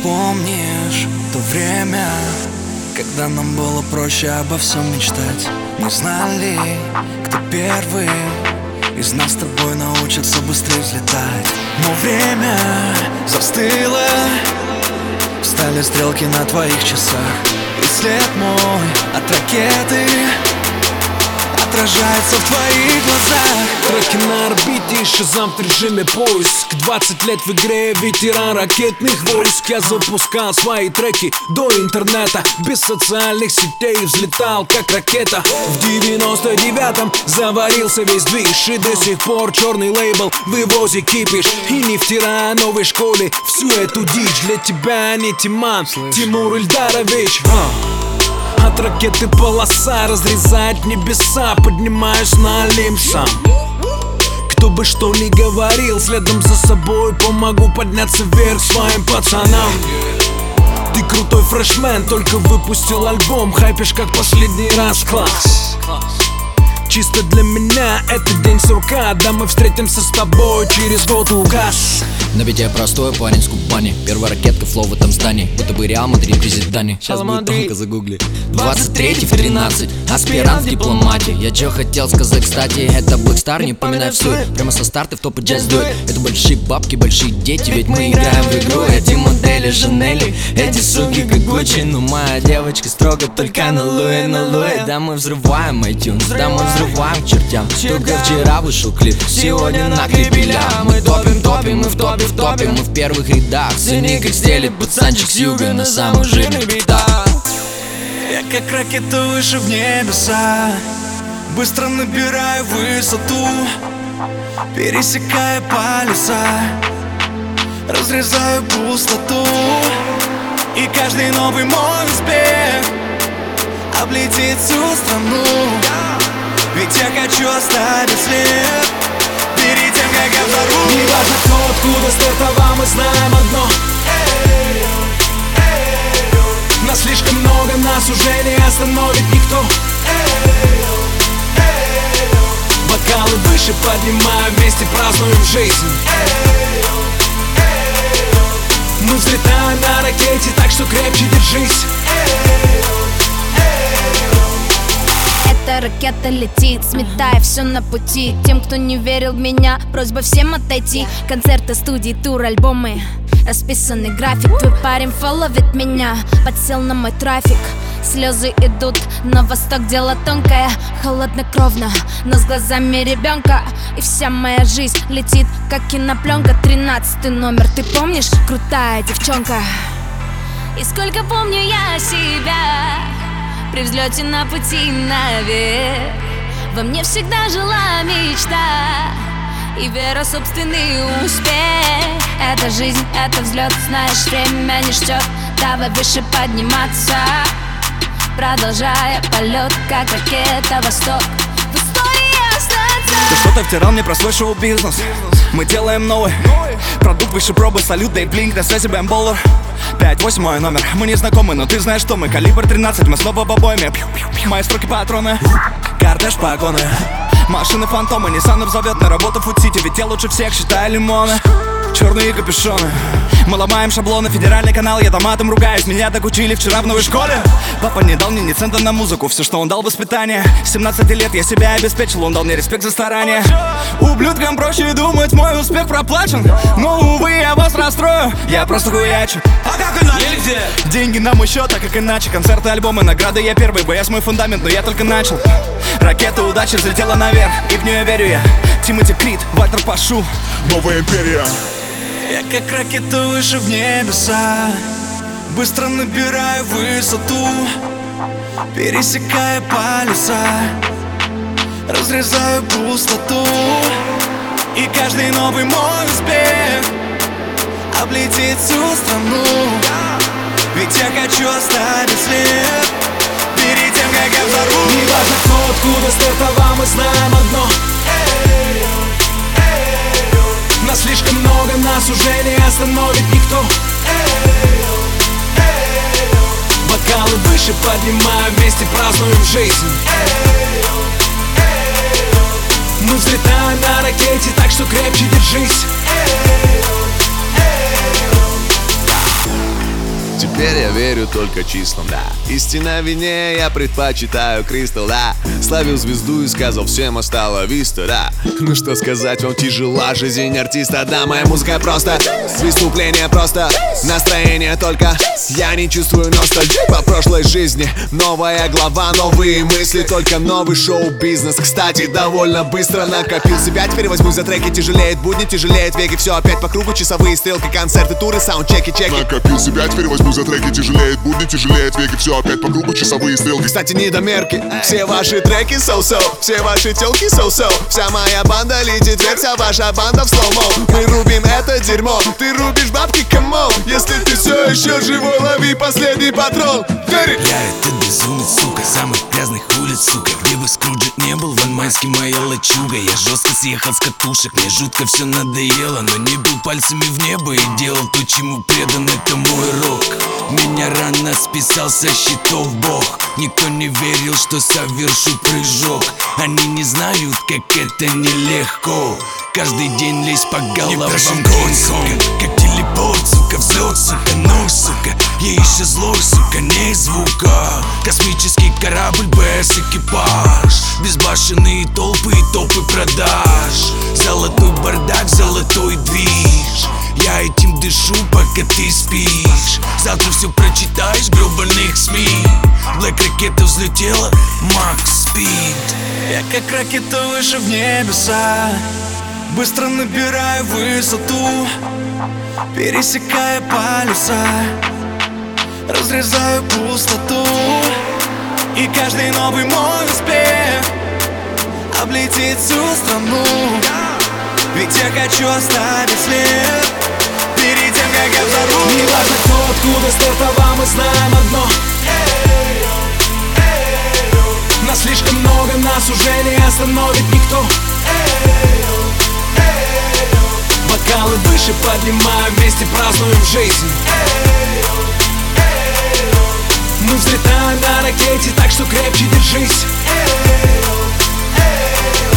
помнишь то время, когда нам было проще обо всем мечтать? Не знали, кто первый из нас с тобой научится быстрее взлетать. Но время застыло, встали стрелки на твоих часах, и след мой от ракеты отражается в твоих глазах. Треки на орбите, Шазам в режиме поиск. 20 лет в игре, ветеран ракетных войск. Я запускал свои треки до интернета, без социальных сетей взлетал как ракета. В 99-м заварился весь движ, и до сих пор черный лейбл вывози кипиш. И не втирая новой школе всю эту дичь. Для тебя не Тиман, Тимур Ильдарович. От ракеты полоса разрезает небеса, поднимаюсь на Олимп сам. Кто бы что ни говорил, следом за собой помогу подняться вверх своим пацанам. Ты крутой фрешмен, только выпустил альбом, хайпишь как последний раз, класс. Чисто для меня это день сурка, да мы встретимся с тобой через год, указ. Но ведь я простой парень с Кубани. Первая ракетка, флоу в этом здании, будто бы Реал Мадрид при Зидане. Сейчас будет тонко, загугли. 23 в 13, аспирант в дипломате. Я чё хотел сказать, кстати, это Blackstar, не поминай в суе. Прямо со старта в топ и джаз дует. Это большие бабки, большие дети, ведь мы играем в игру. Эти модели Жанели, эти суки как Гуччи. Но моя девочка строго только на Луи, на Луи. Да мы взрываем iTunes, да мы взрываем к чертям. Только вчера вышел клип, сегодня на клипе ля. Мы топим, топим, мы в топе, мы в первых рядах. Цени как стелит пацанчик с юга на самых жирных битах. Я как ракета выше в небеса, быстро набираю высоту, пересекая полюса, разрезаю пустоту. И каждый новый мой успех облетит всю страну, ведь я хочу оставить след перед тем, как я взорву. Не важно кто, откуда стартовал, мы знаем одно: нас слишком много, нас уже не остановит никто. Бокалы выше поднимаем, вместе празднуем жизнь. Мы взлетаем на ракете, так что крепче держись. Эта ракета летит, сметая все на пути. Тем, кто не верил в меня, просьба всем отойти. Концерты, студии, тур, альбомы, расписанный график. Твой парень фолловит меня, подсел на мой трафик. Слезы идут на восток, дело тонкое, холоднокровно, но с глазами ребенка. И вся моя жизнь летит, как кинопленка. 13-й номер, ты помнишь? Крутая девчонка. И сколько помню я себя при взлете на пути наверх. Во мне всегда жила мечта и вера в собственный успех. Это жизнь, это взлет, знаешь, время не ждет. Давай выше подниматься, продолжая полет, как ракета восток. В истории остаться. Ты что-то втирал мне про свой шоу-бизнес. Мы делаем новый продукт выше пробы, салют, дай блинк, на связи бэмболлер. 5-8 мой номер, мы не знакомы, но ты знаешь, что мы. Калибр 13, мы снова в обойме. Мои строки патроны, кортеж погоны, машины фантомы, Ниссаны взовет на работу фуд-сити, ведь я лучше всех считаю лимоны. Черные капюшоны, мы ломаем шаблоны. Федеральный канал, я там матом ругаюсь. Меня так учили вчера в новой школе. Папа не дал мне ни цента на музыку, все, что он дал, воспитание. С 17 лет я себя обеспечил, он дал мне респект за старание. Ублюдкам проще думать, мой успех проплачен, но, увы, я вас расстрою, я просто хуячу. А как иначе? Деньги на мой счет, а как иначе? Концерты, альбомы, награды, я первый. БС мой фундамент, но я только начал. Ракета удачи взлетела наверх, и в нее верю я. Тимоти Крид, Вальтер Пашу, новая империя. Я как ракета выше в небеса, быстро набираю высоту, пересекая полюса, разрезаю пустоту. И каждый новый мой успех облетит всю страну, ведь я хочу оставить след перед тем, как я взорву. Не важно кто, откуда стартовал, мы знаем одно: нас слишком много, нас уже не остановит никто. Бокалы выше поднимаем, вместе празднуем жизнь. Мы взлетаем на ракете, так что крепче держись. Теперь я верю только числам, да. Истина вине, я предпочитаю кристалл, да. Славил звезду и сказал всем остало виста, да. Ну что сказать, вам тяжела жизнь артиста, да. Моя музыка просто выступление, просто настроение только. Я не чувствую ностальгии по прошлой жизни. Новая глава, новые мысли, только новый шоу-бизнес. Кстати, довольно быстро накопил себя. Теперь возьмусь за треки, тяжелеет будни, тяжелеет веки. Все опять по кругу, часовые стрелки, концерты, туры, саундчеки, чеки. Накопил себя, теперь возьму за треки, тяжелеет будни, тяжелеет веки. Все опять по кругу, часовые стрелки. Кстати, недомерки, все ваши треки so-so, все ваши телки so-so. Вся моя банда летит вверх, вся ваша банда в слоумо. Мы рубим это дерьмо, ты рубишь бабки, камон. Если ты все еще живой, лови последний патрон. Я это безумец, сука, самых грязных улиц, сука. Где бы Скруджи не был, Ван Майский моя лачуга. Я жестко съехал с катушек, мне жутко все надоело. Но не бил пальцами в небо и делал то, чему предан, это мой рок. Меня рано списал со счетов Бог. Никто не верил, что совершу прыжок. Они не знают, как это нелегко. Каждый день лезь по головам коньком. Как телепорт, сука, взлет, сука, ноль, сука. Я еще злой, сука, не звука. Космический корабль без экипаж. Безбашенные толпы и топы продаж. Золотой бардак, золотой движ. Я этим дышу, пока ты спишь. Завтра все прочитаешь в гробаных СМИ. Блэк ракета взлетела, Макс спит. Я как ракета выше в небеса, быстро набираю высоту, пересекая полюса, разрезаю пустоту. И каждый новый мой успех облетит всю страну. Ведь я хочу оставить след перед тем, как я взорву. Не важно кто, откуда стартовал, мы знаем одно: нас слишком много, нас уже не остановит никто. Бокалы выше поднимаем, вместе празднуем жизнь. Мы взлетаем на ракете, так что крепче держись.